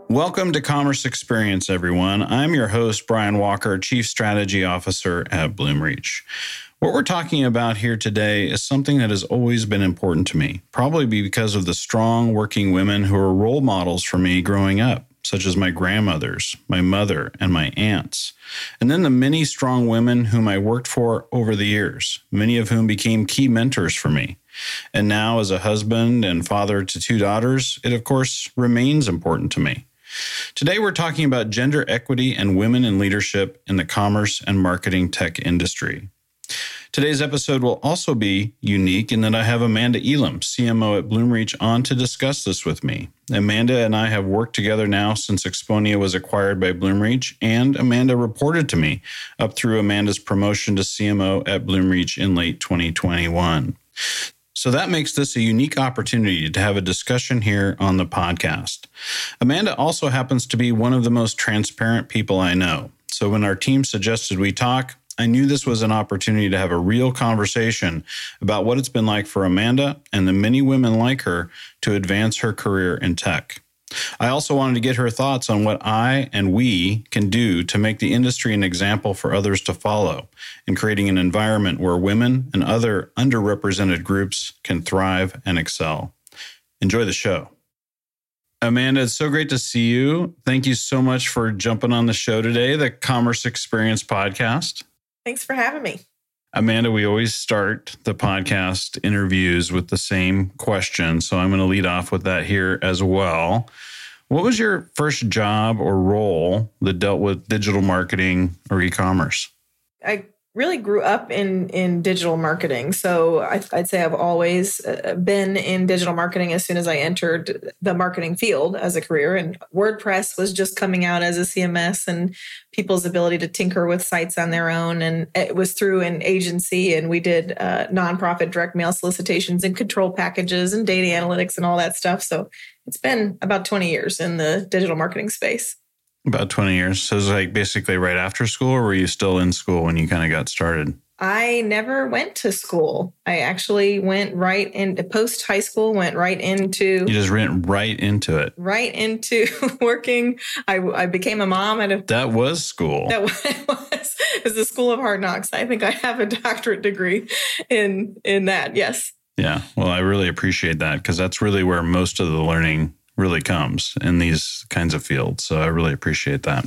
Welcome to Commerce Experience, everyone. I'm your host, Brian Walker, Chief Strategy Officer at Bloomreach. What we're talking about here today is something that has always been important to me, probably because of the strong working women who are role models for me growing up, such as my grandmothers, my mother, and my aunts. And then the many strong women whom I worked for over the years, many of whom became key mentors for me. And now, as a husband and father to 2 daughters, it of course remains important to me. Today, we're talking about gender equity and women in leadership in the commerce and marketing tech industry. Today's episode will also be unique in that I have Amanda Elam, CMO at Bloomreach, on to discuss this with me. Amanda and I have worked together now since Exponia was acquired by Bloomreach, and Amanda reported to me up through Amanda's promotion to CMO at Bloomreach in late 2021. So that makes this a unique opportunity to have a discussion here on the podcast. Amanda also happens to be one of the most transparent people I know. So when our team suggested we talk, I knew this was an opportunity to have a real conversation about what it's been like for Amanda and the many women like her to advance her career in tech. I also wanted to get her thoughts on what I and we can do to make the industry an example for others to follow in creating an environment where women and other underrepresented groups can thrive and excel. Enjoy the show. Amanda, it's so great to see you. Thank you so much for jumping on the show today, the Commerce Experience podcast. Thanks for having me. Amanda, we always start the podcast interviews with the same question, so I'm going to lead off with that here as well. What was your first job or role that dealt with digital marketing or e-commerce? I really grew up in digital marketing. So I'd say I've always been in digital marketing as soon as I entered the marketing field as a career. And WordPress was just coming out as a CMS and people's ability to tinker with sites on their own. And it was through an agency, and we did nonprofit direct mail solicitations and control packages and data analytics and all that stuff. So it's been about 20 years in the digital marketing space. About 20 years. So it was like basically right after school, or were you still in school when you kind of got started? I never went to school. I actually went right into post high school, went right into... You just went right into it. Right into working. I became a mom at a... That was school. That was. It was the School of Hard Knocks. I think I have a doctorate degree in that. Yes. Yeah. Well, I really appreciate that because that's really where most of the learning really comes in these kinds of fields. So I really appreciate that.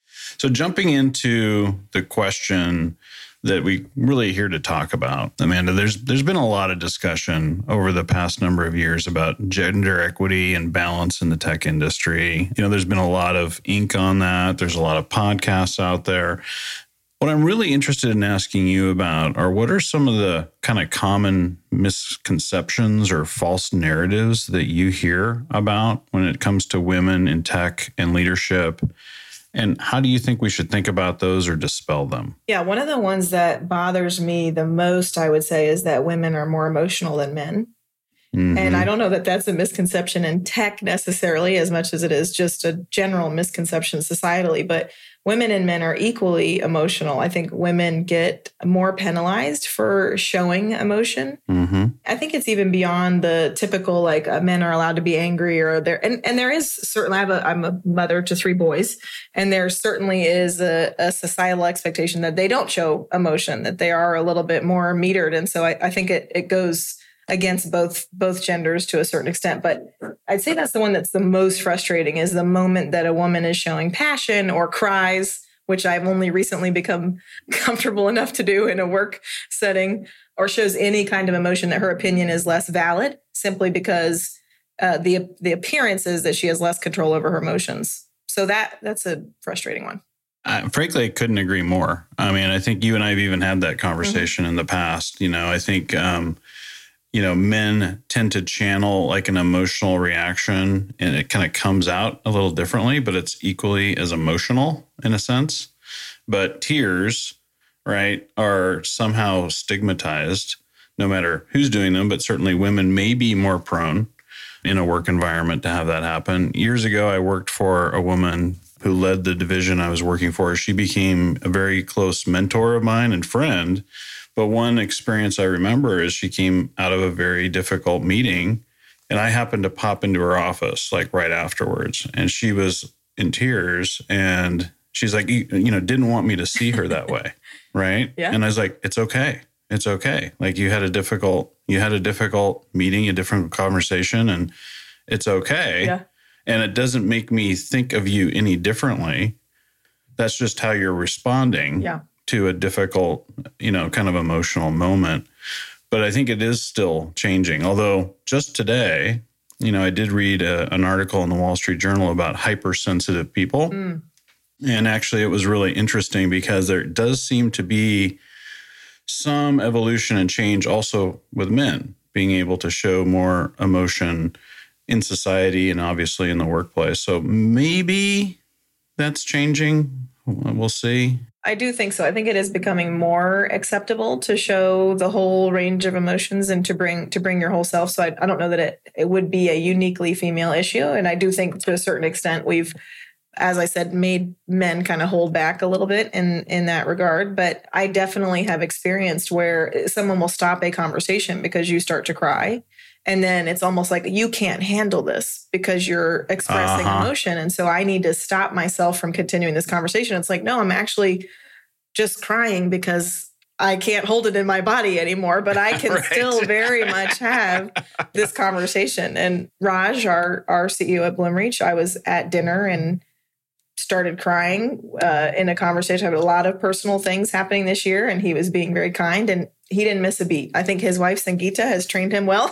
So jumping into the question that we really here to talk about, Amanda, there's been a lot of discussion over the past number of years about gender equity and balance in the tech industry. You know, there's been a lot of ink on that. There's a lot of podcasts out there. What I'm really interested in asking you about are what are some of the kind of common misconceptions or false narratives that you hear about when it comes to women in tech and leadership? And how do you think we should think about those or dispel them? Yeah, one of the ones that bothers me the most, I would say, is that women are more emotional than men. Mm-hmm. And I don't know that that's a misconception in tech necessarily, as much as it is just a general misconception societally. But women and men are equally emotional. I think women get more penalized for showing emotion. Mm-hmm. I think it's even beyond the typical, like men are allowed to be angry or there. And there is certainly, I'm a mother to 3 boys, and there certainly is a societal expectation that they don't show emotion, that they are a little bit more metered. And so I think it goes against both genders to a certain extent. But I'd say that's the one that's the most frustrating, is the moment that a woman is showing passion or cries, which I've only recently become comfortable enough to do in a work setting, or shows any kind of emotion that her opinion is less valid simply because the appearance is that she has less control over her emotions. So that's a frustrating one. Frankly, I couldn't agree more. I mean, I think you and I have even had that conversation in the past. You know, I think men tend to channel like an emotional reaction, and it kind of comes out a little differently, but it's equally as emotional in a sense. But tears, right, are somehow stigmatized no matter who's doing them, but certainly women may be more prone in a work environment to have that happen. Years ago, I worked for a woman who led the division I was working for. She became a very close mentor of mine and friend. But one experience I remember is she came out of a very difficult meeting And I happened to pop into her office like right afterwards, and she was in tears, and she's like, didn't want me to see her that way. Right. Yeah. And I was like, it's okay. It's okay. Like you had a difficult meeting, a different conversation, and it's okay. Yeah. And it doesn't make me think of you any differently. That's just how you're responding to a difficult, kind of emotional moment. But I think it is still changing. Although just today, I did read an article in the Wall Street Journal about hypersensitive people. Mm. And actually, it was really interesting because there does seem to be some evolution and change also with men being able to show more emotion in society and obviously in the workplace. So maybe that's changing. We'll see. I do think so. I think it is becoming more acceptable to show the whole range of emotions and to bring your whole self. So I don't know that it would be a uniquely female issue. And I do think to a certain extent we've, as I said, made men kind of hold back a little bit in that regard. But I definitely have experienced where someone will stop a conversation because you start to cry. And then it's almost like you can't handle this because you're expressing emotion. And so I need to stop myself from continuing this conversation. It's like, no, I'm actually just crying because I can't hold it in my body anymore, but I can still very much have this conversation. And Raj, our CEO at Bloomreach, I was at dinner and started crying in a conversation. I had a lot of personal things happening this year, and he was being very kind, and he didn't miss a beat. I think his wife, Sangeeta, has trained him well.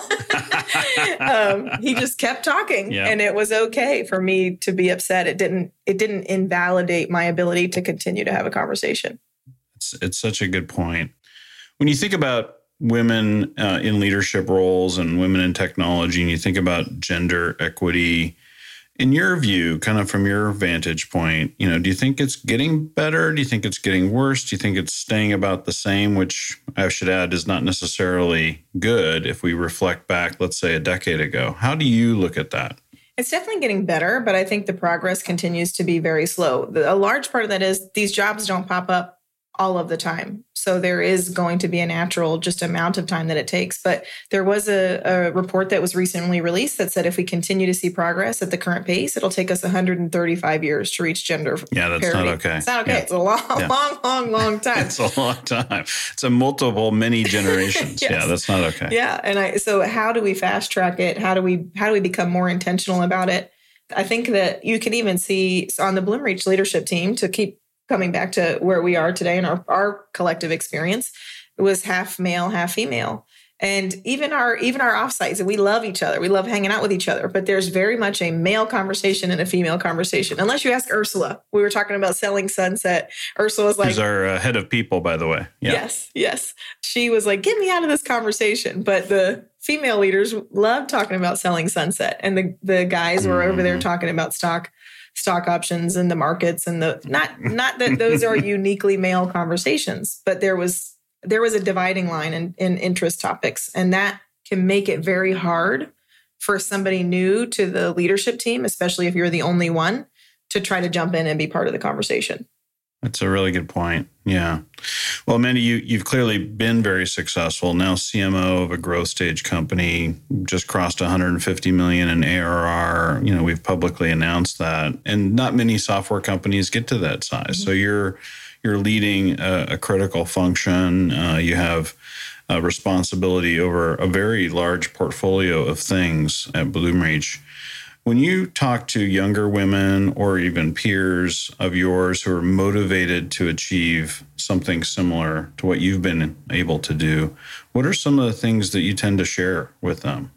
He just kept talking, and it was okay for me to be upset. It didn't invalidate my ability to continue to have a conversation. It's such a good point. When you think about women in leadership roles and women in technology, and you think about gender equity, in your view, kind of from your vantage point, do you think it's getting better? Do you think it's getting worse? Do you think it's staying about the same, which I should add is not necessarily good if we reflect back, let's say, a decade ago? How do you look at that? It's definitely getting better, but I think the progress continues to be very slow. A large part of that is these jobs don't pop up all of the time. So there is going to be a natural just amount of time that it takes. But there was a report that was recently released that said if we continue to see progress at the current pace, it'll take us 135 years to reach gender parity. That's not okay. It's not okay. Yeah. It's a long time. It's a long time. It's a many generations. Yes. Yeah, that's not okay. Yeah. And so how do we fast track it? How do we become more intentional about it? I think that you can even see on the Bloomreach leadership team, to keep coming back to where we are today in our collective experience, it was half male, half female. And even our offsites, and we love each other. We love hanging out with each other. But there's very much a male conversation and a female conversation. Unless you ask Ursula. We were talking about selling Sunset. Ursula's like... Who's our head of people, by the way. Yeah. Yes. She was like, get me out of this conversation. But the female leaders love talking about selling Sunset. And the guys were over there talking about stock options and the markets and not that those are uniquely male conversations, but there was a dividing line in interest topics, and that can make it very hard for somebody new to the leadership team, especially if you're the only one, to try to jump in and be part of the conversation. That's a really good point. Yeah. Well, Amanda, you've clearly been very successful. Now CMO of a growth stage company, just crossed 150 million in ARR. We've publicly announced that. And not many software companies get to that size. Mm-hmm. So you're leading a critical function. You have a responsibility over a very large portfolio of things at Bloomreach. When you talk to younger women or even peers of yours who are motivated to achieve something similar to what you've been able to do, what are some of the things that you tend to share with them?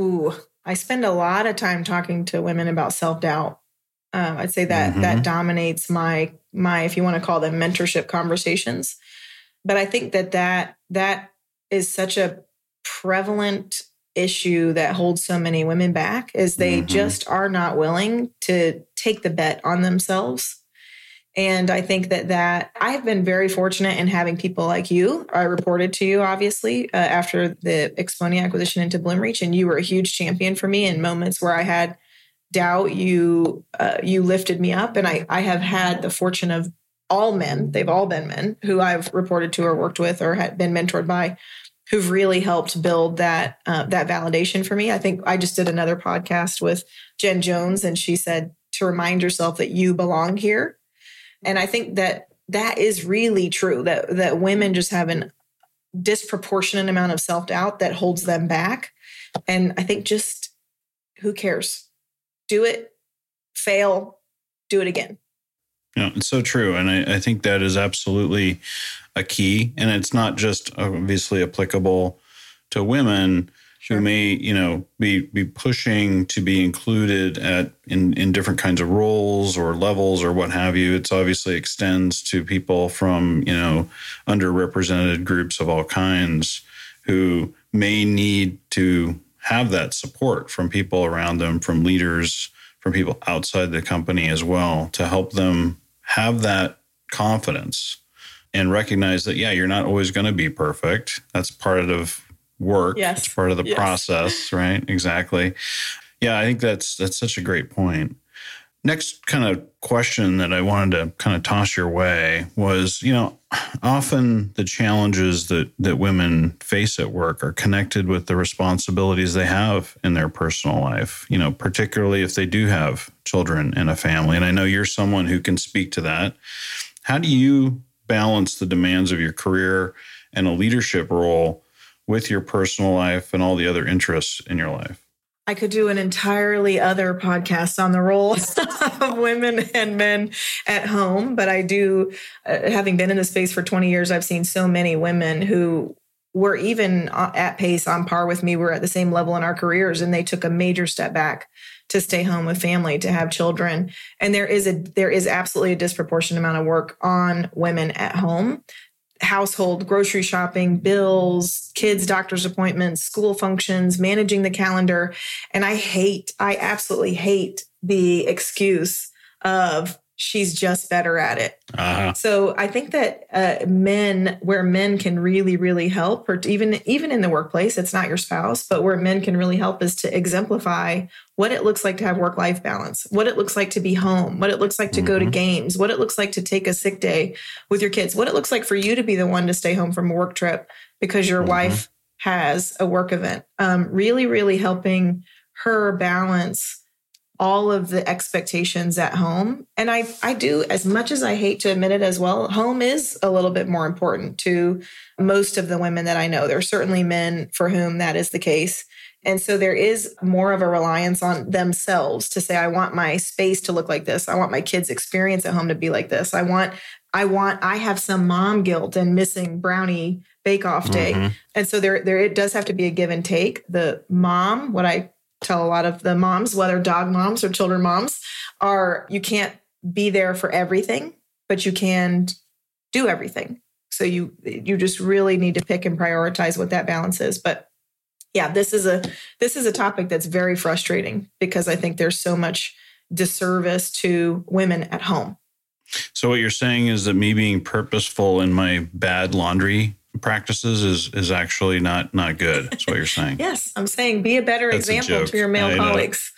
I spend a lot of time talking to women about self-doubt. I'd say that that dominates my, if you want to call them mentorship conversations. But I think that is such a prevalent issue that holds so many women back, is they just are not willing to take the bet on themselves. And I think that I've been very fortunate in having people like you. I reported to you, obviously, after the Expontia acquisition into Bloomreach, and you were a huge champion for me in moments where I had doubt. You lifted me up, and I have had the fortune of all men. They've all been men who I've reported to or worked with or had been mentored by, who've really helped build that validation for me. I think I just did another podcast with Jen Jones, and she said to remind yourself that you belong here. And I think that is really true, that women just have a disproportionate amount of self-doubt that holds them back. And I think just who cares? Do it, fail, do it again. Yeah, it's so true. And I think that is absolutely a key. And it's not just obviously applicable to women who may, be pushing to be included in different kinds of roles or levels or what have you. It's obviously extends to people from, underrepresented groups of all kinds who may need to have that support from people around them, from leaders, from people outside the company as well, to help them have that confidence and recognize that, you're not always going to be perfect. That's part of work. Yes. It's part of the process, right? Exactly. Yeah, I think that's such a great point. Next kind of question that I wanted to kind of toss your way was, often the challenges that women face at work are connected with the responsibilities they have in their personal life, particularly if they do have children and a family. And I know you're someone who can speak to that. How do you balance the demands of your career and a leadership role with your personal life and all the other interests in your life? I could do an entirely other podcast on the role of women and men at home, but I do, having been in the space for 20 years, I've seen so many women who were even at pace, on par with me. We're at the same level in our careers, and they took a major step back to stay home with family, to have children. And there is absolutely a disproportionate amount of work on women at home. Household, grocery shopping, bills, kids' doctor's appointments, school functions, managing the calendar. And I absolutely hate the excuse of she's just better at it. Uh-huh. So I think that where men can really, really help, or even in the workplace, it's not your spouse, but where men can really help is to exemplify what it looks like to have work-life balance, what it looks like to be home, what it looks like to go to games, what it looks like to take a sick day with your kids, what it looks like for you to be the one to stay home from a work trip because your wife has a work event. Really, really helping her balance all of the expectations at home. And I do, as much as I hate to admit it as well, home is a little bit more important to most of the women that I know. There are certainly men for whom that is the case. And so there is more of a reliance on themselves to say, I want my space to look like this. I want my kids' experience at home to be like this. I have some mom guilt and missing brownie bake-off day. And so there it does have to be a give and take. The mom, what I tell a lot of the moms, whether dog moms or children moms, are you can't be there for everything, but you can do everything. So you just really need to pick and prioritize what that balance is. But yeah, this is a topic that's very frustrating because I think there's so much disservice to women at home. So what you're saying is that me being purposeful in my bad laundry practices is actually not good. That's what you're saying. Yes, I'm saying be a better example to your male colleagues.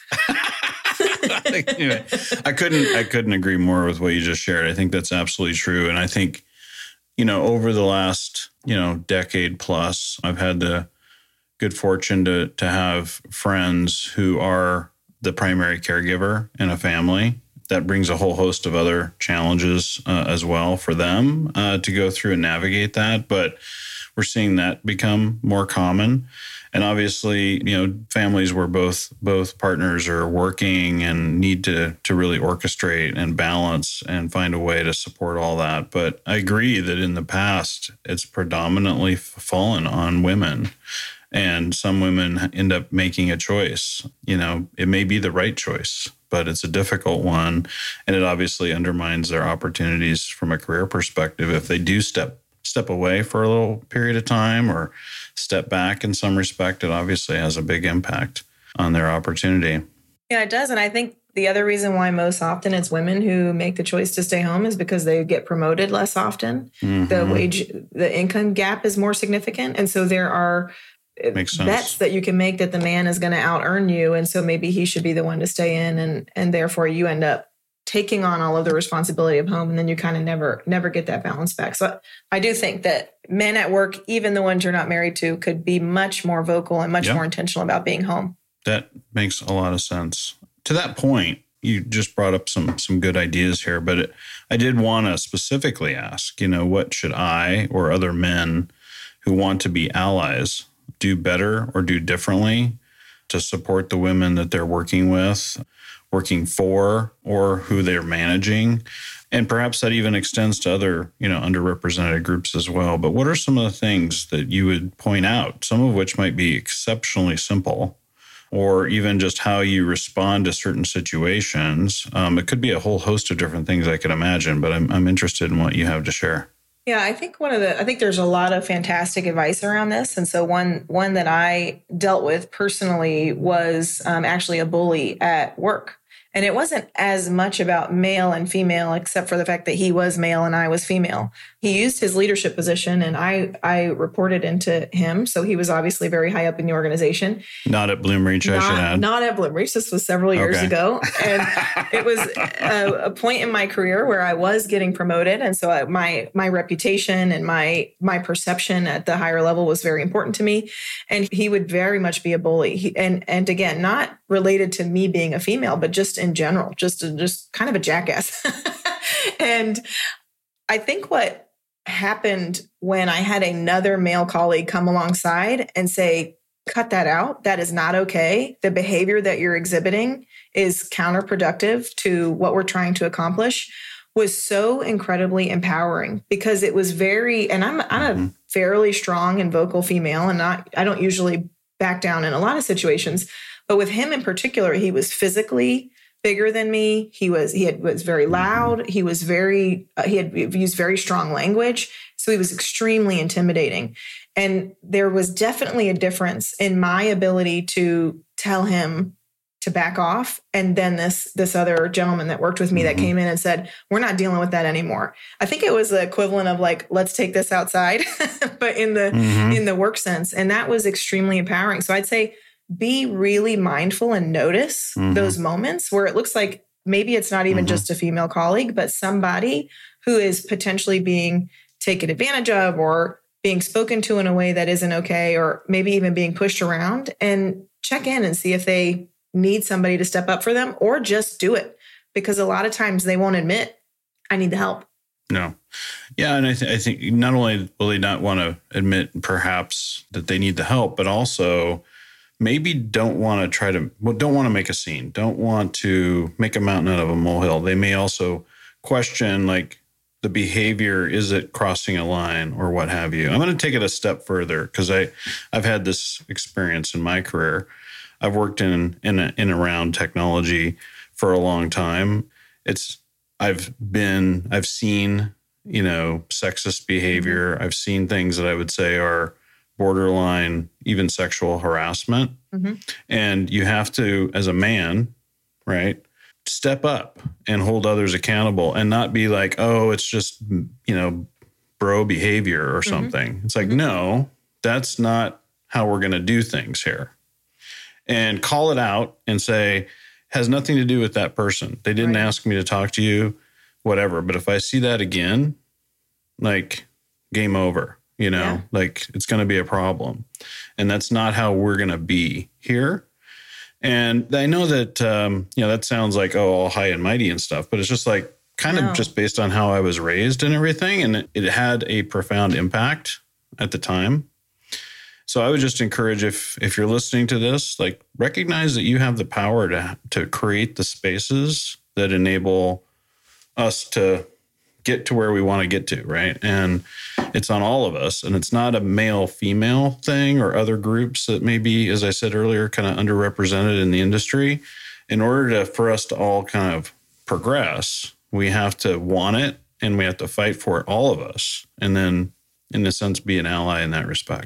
Anyway, I couldn't agree more with what you just shared. I think that's absolutely true. And I think, over the last, decade plus, I've had the good fortune to have friends who are the primary caregiver in a family. That brings a whole host of other challenges as well for them to go through and navigate that. But we're seeing that become more common. And obviously, families where both partners are working and need to really orchestrate and balance and find a way to support all that. But I agree that in the past, it's predominantly fallen on women. And some women end up making a choice. It may be the right choice, but it's a difficult one. And it obviously undermines their opportunities from a career perspective if they do step away for a little period of time or step back in some respect. It obviously has a big impact on their opportunity. Yeah, it does. And I think the other reason why most often it's women who make the choice to stay home is because they get promoted less often. The income gap is more significant. And so there are bets that you can make that the man is going to out earn you. And so maybe he should be the one to stay in. And therefore you end up taking on all of the responsibility of home, and then you kind of never get that balance back. So I do think that men at work, even the ones you're not married to, could be much more vocal and much more intentional about being home. That makes a lot of sense. To that point, you just brought up some good ideas here, but I did want to specifically ask, what should I or other men who want to be allies do better or do differently to support the women that they're working with, working for, or who they're managing? And perhaps that even extends to other, underrepresented groups as well. But what are some of the things that you would point out, some of which might be exceptionally simple, or even just how you respond to certain situations? It could be a whole host of different things I could imagine, but I'm interested in what you have to share. Yeah, I think there's a lot of fantastic advice around this. And so one that I dealt with personally was actually a bully at work. And it wasn't as much about male and female, except for the fact that he was male and I was female. He used his leadership position, and I reported into him. So he was obviously very high up in the organization. Not at Bloomreach, I should add. Not at Bloomreach. This was several years ago. And it was a point in my career where I was getting promoted. And so my reputation and my perception at the higher level was very important to me. And he would very much be a bully. And again, not related to me being a female, but just in general, just kind of a jackass. And I think what happened when I had another male colleague come alongside and say, cut that out. That is not okay. The behavior that you're exhibiting is counterproductive to what we're trying to accomplish, was so incredibly empowering, because it was and I'm a fairly strong and vocal female, and I don't usually back down in a lot of situations, but with him in particular, he was physically bigger than me. He was very loud. He was he had used very strong language. So he was extremely intimidating. And there was definitely a difference in my ability to tell him to back off. And then this other gentleman that worked with me that came in and said, we're not dealing with that anymore. I think it was the equivalent of like, let's take this outside, but in the work sense. And that was extremely empowering. So I'd say, be really mindful and notice those moments where it looks like maybe it's not even just a female colleague, but somebody who is potentially being taken advantage of or being spoken to in a way that isn't okay, or maybe even being pushed around, and check in and see if they need somebody to step up for them, or just do it. Because a lot of times they won't admit, I need the help. No. Yeah. And I think not only will they not want to admit perhaps that they need the help, but also maybe don't want to make a scene, don't want to make a mountain out of a molehill. They may also question like the behavior, is it crossing a line or what have you? I'm going to take it a step further, because I've had this experience in my career. I've worked in around technology for a long time. I've seen, sexist behavior. I've seen things that I would say are borderline, even sexual harassment. And you have to, as a man, right, step up and hold others accountable, and not be like, oh, it's just, bro behavior or something. It's like, no, that's not how we're going to do things here. And call it out and say, has nothing to do with that person. They didn't ask me to talk to you, whatever. But if I see that again, like, game over. Like, it's going to be a problem. And that's not how we're going to be here. And I know that, that sounds like, all high and mighty and stuff, but it's just like of just based on how I was raised and everything. And it had a profound impact at the time. So I would just encourage, if you're listening to this, like, recognize that you have the power to create the spaces that enable us to get to where we want to get to, right? And it's on all of us. And it's not a male-female thing or other groups that may be, as I said earlier, kind of underrepresented in the industry. In order for us to all kind of progress, we have to want it, and we have to fight for it, all of us. And then, in a sense, be an ally in that respect.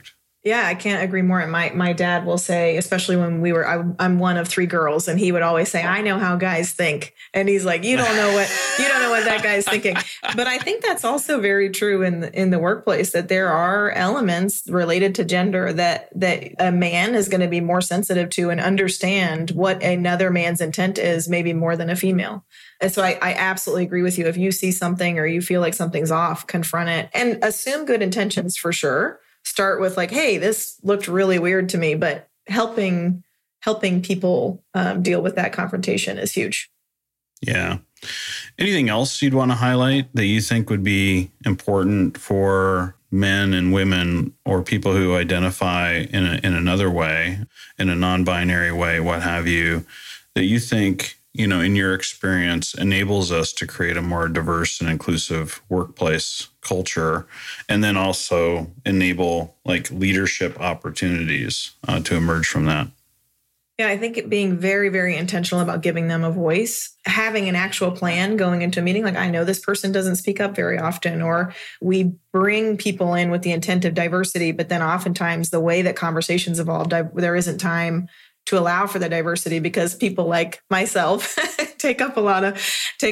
Yeah, I can't agree more. And my dad will say, especially when I'm one of 3 girls, and he would always say, I know how guys think. And he's like, you don't know what that guy's thinking. But I think that's also very true in the workplace, that there are elements related to gender that a man is going to be more sensitive to and understand what another man's intent is, maybe more than a female. And so I absolutely agree with you. If you see something or you feel like something's off, confront it and assume good intentions for sure. Start with like, hey, this looked really weird to me, but helping people deal with that confrontation is huge. Yeah. Anything else you'd want to highlight that you think would be important for men and women or people who identify in another way, in a non-binary way, what have you, that you think, in your experience, enables us to create a more diverse and inclusive workplace culture, and then also enable like leadership opportunities to emerge from that? Yeah, I think being very, very intentional about giving them a voice, having an actual plan going into a meeting. Like, I know this person doesn't speak up very often, or we bring people in with the intent of diversity, but then oftentimes the way that conversations evolve, there isn't time to allow for the diversity because people like myself take up a lot of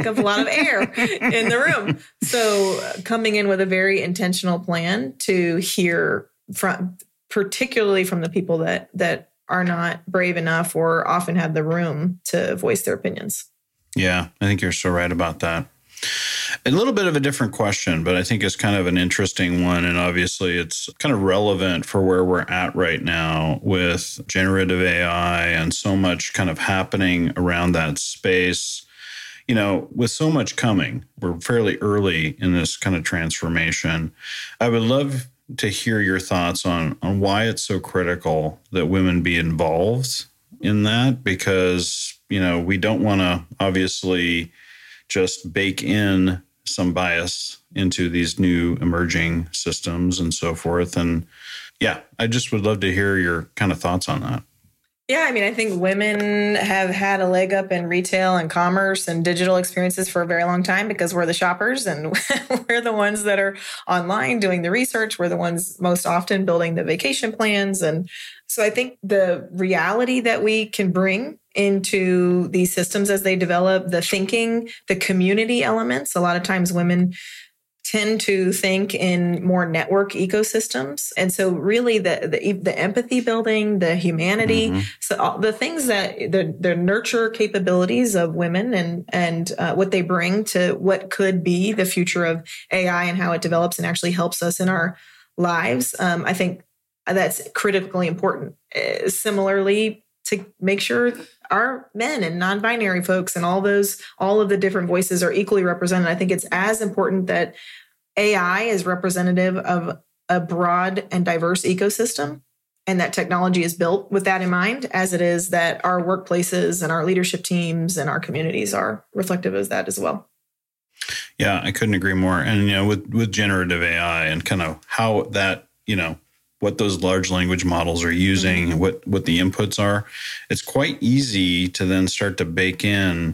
air in the room. So coming in with a very intentional plan to hear particularly from the people that are not brave enough or often have the room to voice their opinions. Yeah, I think you're so right about that. A little bit of a different question, but I think it's kind of an interesting one. And obviously it's kind of relevant for where we're at right now with generative AI and so much kind of happening around that space. With so much coming, we're fairly early in this kind of transformation. I would love to hear your thoughts on why it's so critical that women be involved in that, because, we don't want to obviously just bake in some bias into these new emerging systems and so forth. And yeah, I just would love to hear your kind of thoughts on that. Yeah, I think women have had a leg up in retail and commerce and digital experiences for a very long time because we're the shoppers and we're the ones that are online doing the research. We're the ones most often building the vacation plans. And so I think the reality that we can bring into these systems as they develop, the thinking, the community elements, a lot of times women tend to think in more network ecosystems. And so really the empathy building, the humanity, so all the things that the nurture capabilities of women and what they bring to what could be the future of AI and how it develops and actually helps us in our lives. I think that's critically important. Similarly, to make sure our men and non-binary folks and all of the different voices are equally represented. I think it's as important that AI is representative of a broad and diverse ecosystem and that technology is built with that in mind, as it is that our workplaces and our leadership teams and our communities are reflective of that as well. Yeah, I couldn't agree more. And, with generative AI and kind of how that, what those large language models are using, what the inputs are, it's quite easy to then start to bake in,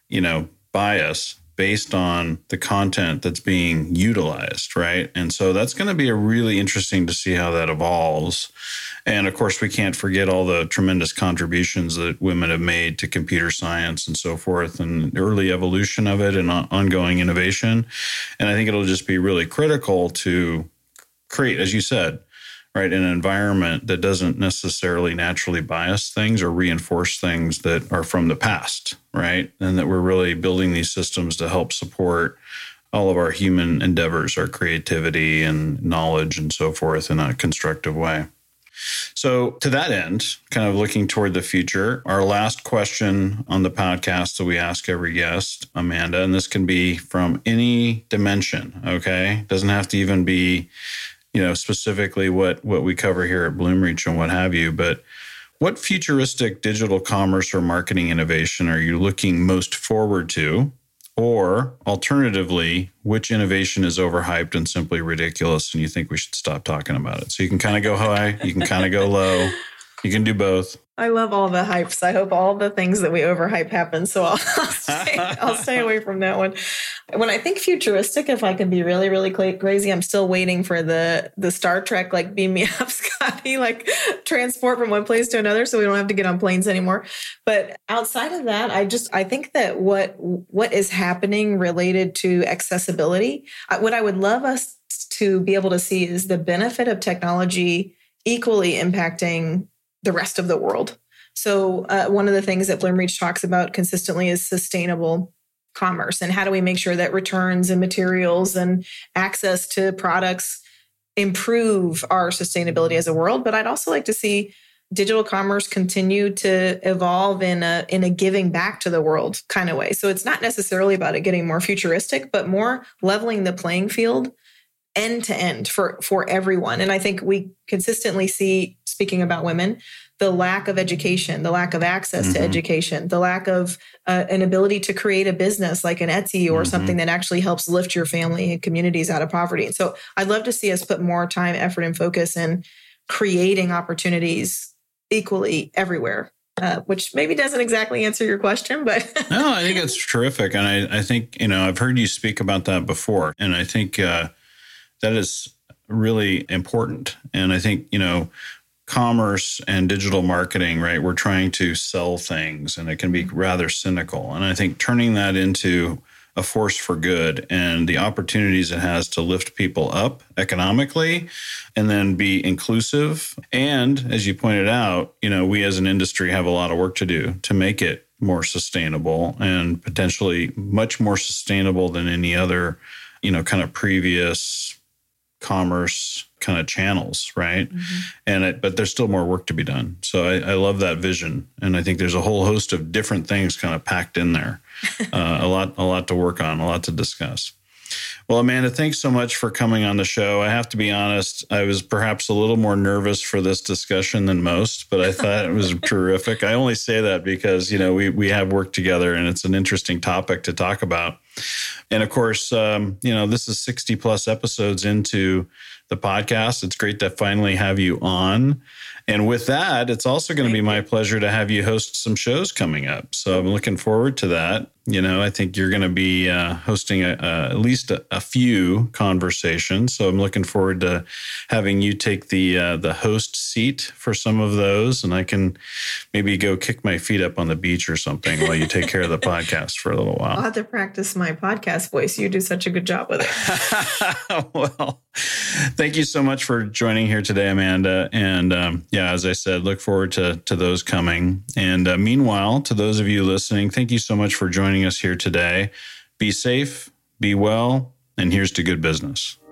bias based on the content that's being utilized, right? And so that's going to be really interesting to see how that evolves. And of course, we can't forget all the tremendous contributions that women have made to computer science and so forth, and the early evolution of it and ongoing innovation. And I think it'll just be really critical to create, as you said, right, an environment that doesn't necessarily naturally bias things or reinforce things that are from the past, right? And that we're really building these systems to help support all of our human endeavors, our creativity and knowledge and so forth in a constructive way. So to that end, kind of looking toward the future, our last question on the podcast that we ask every guest, Amanda, and this can be from any dimension, okay? Doesn't have to even be specifically what we cover here at Bloomreach and what have you, but what futuristic digital commerce or marketing innovation are you looking most forward to? Or alternatively, which innovation is overhyped and simply ridiculous and you think we should stop talking about it? So you can kind of go high, you can kind of go low, you can do both. I love all the hypes. I hope all the things that we overhype happen. So I'll stay away from that one. When I think futuristic, if I can be really, really crazy, I'm still waiting for the Star Trek, like beam me up, Scotty, like transport from one place to another so we don't have to get on planes anymore. But outside of that, I think that what is happening related to accessibility, what I would love us to be able to see is the benefit of technology equally impacting the rest of the world. So one of the things that Bloomreach talks about consistently is sustainable commerce. And how do we make sure that returns and materials and access to products improve our sustainability as a world? But I'd also like to see digital commerce continue to evolve in a giving back to the world kind of way. So it's not necessarily about it getting more futuristic, but more leveling the playing field end to end for everyone. And I think we consistently see, speaking about women, the lack of education, the lack of access to education, the lack of an ability to create a business like an Etsy or something that actually helps lift your family and communities out of poverty. And so I'd love to see us put more time, effort, and focus in creating opportunities equally everywhere, which maybe doesn't exactly answer your question, but. No, I think it's terrific. And I think, I've heard you speak about that before. And I think that is really important. And I think, commerce and digital marketing, right? We're trying to sell things and it can be rather cynical. And I think turning that into a force for good and the opportunities it has to lift people up economically and then be inclusive. And as you pointed out, we as an industry have a lot of work to do to make it more sustainable and potentially much more sustainable than any other, kind of previous commerce kind of channels, right? But there's still more work to be done. So I love that vision. And I think there's a whole host of different things kind of packed in there. A lot to work on, a lot to discuss. Well, Amanda, thanks so much for coming on the show. I have to be honest, I was perhaps a little more nervous for this discussion than most, but I thought it was terrific. I only say that because, we have worked together and it's an interesting topic to talk about. And of course, this is 60 plus episodes into the podcast. It's great to finally have you on. And with that, it's also going to be my pleasure to have you host some shows coming up. So I'm looking forward to that. I think you're going to be hosting at least a few conversations. So I'm looking forward to having you take the host seat for some of those. And I can maybe go kick my feet up on the beach or something while you take care of the podcast for a little while. I'll have to practice my podcast voice. You do such a good job with it. Well, thank you so much for joining here today, Amanda. And as I said, look forward to those coming. And meanwhile, to those of you listening, thank you so much for joining us here today. Be safe, be well, and here's to good business.